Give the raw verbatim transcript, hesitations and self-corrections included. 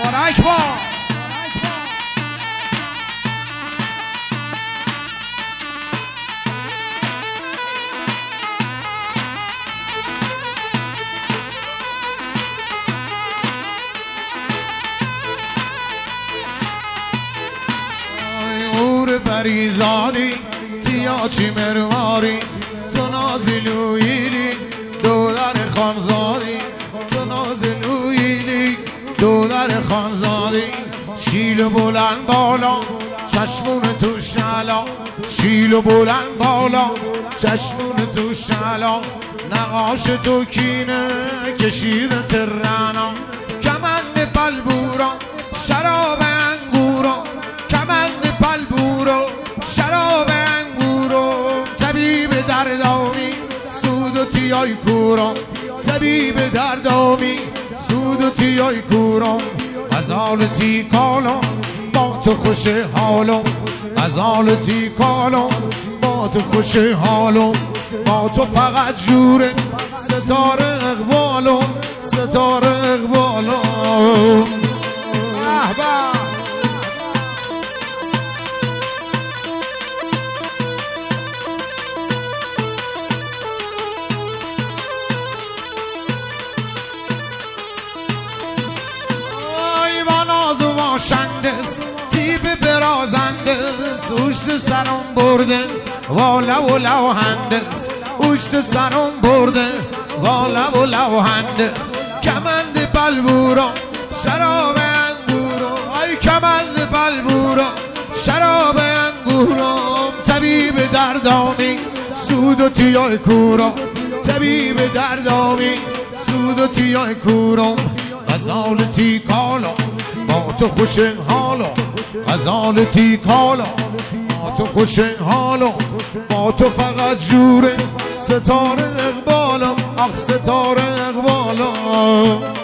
بارک با اور بریزادی تیا چی مرواری تو نازلویلی دولار خانزادی تو نازلویلی دولار خانزادی شیل بلند بالا چشمون تو شلا شیل بلند بالا چشمون تو شلا نقاش تو کینه کشیده ترنا کمند پلبورا شراب انگورا کمند پلبورا شراب انگورا طبیب دردامی سود و تیای کورم طبیب دردامی سود و تیای کورم غزالتی کالم با تو خوش حالم غزالتی کالم با تو خوش حالم با تو فقط جوره ستاره اقبالم ستاره اقبالم احبا شندس تیب برازندس اوشت سرم برده والا و لوهندس اوشت سرم برده والا و لوهندس کمند بلبورا شراب انگورا ای کمند بلبورا شراب انگورا طبیب دردامی سود و تیای کورا طبیب دردامی سود و تیای کورم غزالتی کالا با تو خوش حالا غزالتی کالا با تو خوش حالا با تو فقط جوره ستاره اقبالم آخ ستاره اقبالم